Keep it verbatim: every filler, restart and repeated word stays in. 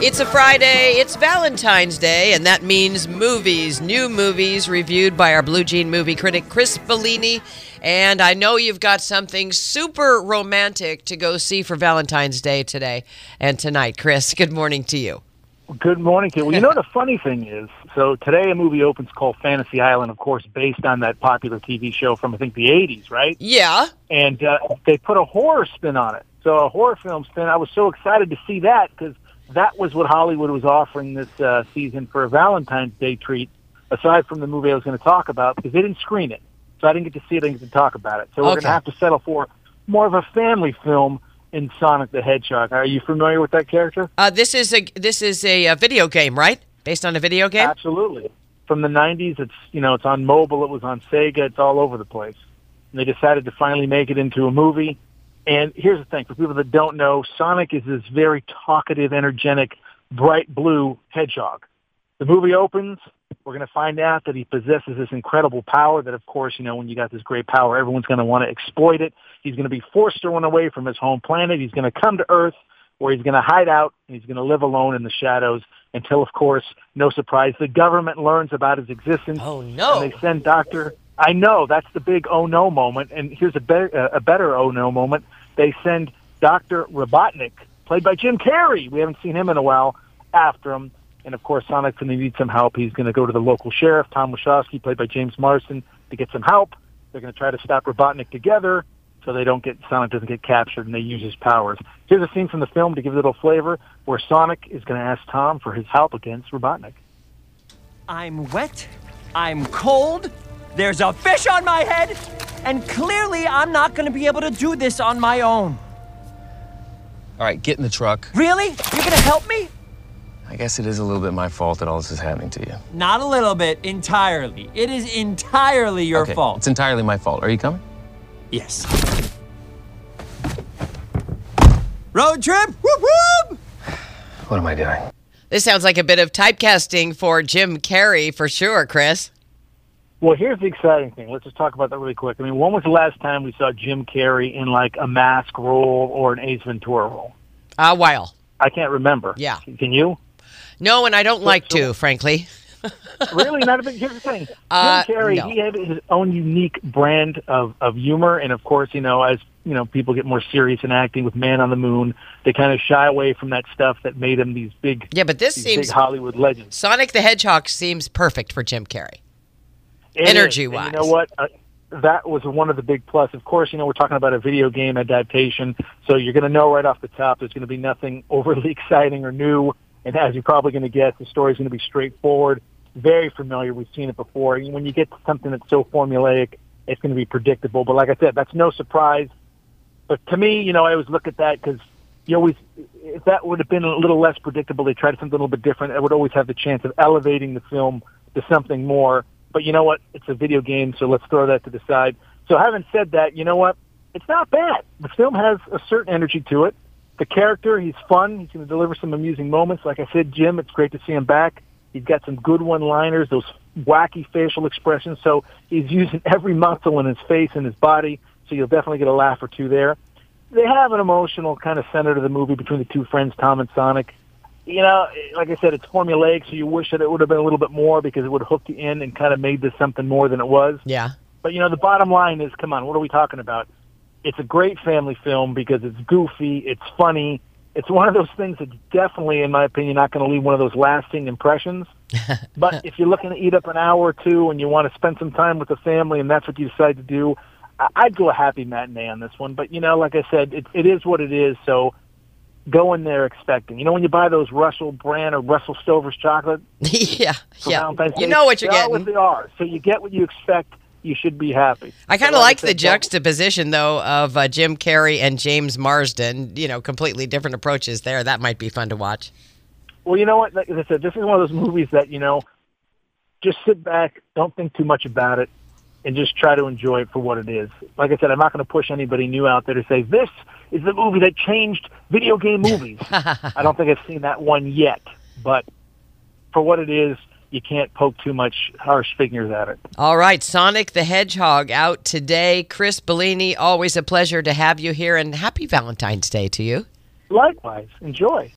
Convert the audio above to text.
It's a Friday, it's Valentine's Day, and that means movies, new movies reviewed by our Blue Jean movie critic, Chris Bellini. And I know you've got something super romantic to go see for Valentine's Day today and tonight. Chris, good morning to you. Good morning to you. Well, you know, the funny thing is, so today a movie opens called Fantasy Island, of course, based on that popular T V show from, I think, the eighties, right? Yeah. And uh, they put a horror spin on it. So a horror film spin. I was so excited to see that because that was what Hollywood was offering this uh, season for a Valentine's Day treat, aside from the movie I was going to talk about, because they didn't screen it. So I didn't get to see it, I didn't get to talk about it. So we're Okay. going to have to settle for more of a family film in Sonic the Hedgehog. Are you familiar with that character? Uh, this is a this is a, a video game, right? Based on a video game? Absolutely. From the nineties, it's, you know, it's on mobile, it was on Sega, it's all over the place. And they decided to finally make it into a movie. And here's the thing, for people that don't know, Sonic is this very talkative, energetic, bright blue hedgehog. The movie opens, we're going to find out that he possesses this incredible power that, of course, you know, when you got this great power, everyone's going to want to exploit it. He's going to be forced to run away from his home planet. He's going to come to Earth, where he's going to hide out, and he's going to live alone in the shadows until, of course, no surprise, the government learns about his existence. Oh, no. And they send Doctor... I know, that's the big oh no moment, and here's a better, a better oh no moment. They send Doctor Robotnik, played by Jim Carrey. We haven't seen him in a while, after him. And, of course, Sonic's going to need some help. He's going to go to the local sheriff, Tom Wachowski, played by James Marsden, to get some help. They're going to try to stop Robotnik together so they don't get Sonic doesn't get captured and they use his powers. Here's a scene from the film to give it a little flavor where Sonic is going to ask Tom for his help against Robotnik. I'm wet, I'm cold, there's a fish on my head, and clearly I'm not going to be able to do this on my own. All right, get in the truck. Really? You're going to help me? I guess it is a little bit my fault that all this is happening to you. Not a little bit, entirely. It is entirely your okay, fault. It's entirely my fault. Are you coming? Yes. Road trip? Whoop whoop! What am I doing? This sounds like a bit of typecasting for Jim Carrey, for sure, Chris. Well, here's the exciting thing. Let's just talk about that really quick. I mean, when was the last time we saw Jim Carrey in, like, a Mask role or an Ace Ventura role? A while. I can't remember. Yeah. Can you? No, and I don't like so- to, frankly. Really? Not a big... Here's the thing. Jim Uh, Carrey, no. he had his own unique brand of, of humor. And, of course, you know, as, you know, people get more serious in acting with Man on the Moon, they kind of shy away from that stuff that made him these big, Yeah, but this these seems... big Hollywood legends. Sonic the Hedgehog seems perfect for Jim Carrey. It is. Energy-wise. And you know what? Uh, that was one of the big plus. Of course, you know, we're talking about a video game adaptation, so you're going to know right off the top there's going to be nothing overly exciting or new. And as you're probably going to guess, the story's going to be straightforward, very familiar. We've seen it before. And when you get to something that's so formulaic, it's going to be predictable. But like I said, that's no surprise. But to me, you know, I always look at that because you always, if that would have been a little less predictable, they tried something a little bit different, it would always have the chance of elevating the film to something more. But you know what? It's a video game, so let's throw that to the side. So having said that, you know what? It's not bad. The film has a certain energy to it. The character, he's fun. He's going to deliver some amusing moments. Like I said, Jim, it's great to see him back. He's got some good one-liners, those wacky facial expressions. So he's using every muscle in his face and his body, so you'll definitely get a laugh or two there. They have an emotional kind of center to the movie between the two friends, Tom and Sonic. You know, like I said, it's formulaic, so you wish that it would have been a little bit more because it would have hooked you in and kind of made this something more than it was. Yeah. But, you know, the bottom line is, come on, what are we talking about? It's a great family film because it's goofy, it's funny. It's one of those things that's definitely, in my opinion, not going to leave one of those lasting impressions. But if you're looking to eat up an hour or two and you want to spend some time with the family and that's what you decide to do, I- I'd go a happy matinee on this one. But, you know, like I said, it, it is what it is, so go in there expecting. You know when you buy those Russell Brand or Russell Stover's chocolate? yeah, for yeah. Valentine's You Day? know what you're They are getting. what they are. So you get what you expect. You should be happy. I kind So of like like I the said, don't- juxtaposition, though, of uh, Jim Carrey and James Marsden. You know, completely different approaches there. That might be fun to watch. Well, you know what? Like I said, this is one of those movies that, you know, just sit back, don't think too much about it, and just try to enjoy it for what it is. Like I said, I'm not going to push anybody new out there to say, this is the movie that changed video game movies. I don't think I've seen that one yet. But for what it is, you can't poke too much harsh fingers at it. All right, Sonic the Hedgehog out today. Chris Bellini, always a pleasure to have you here, and happy Valentine's Day to you. Likewise. Enjoy.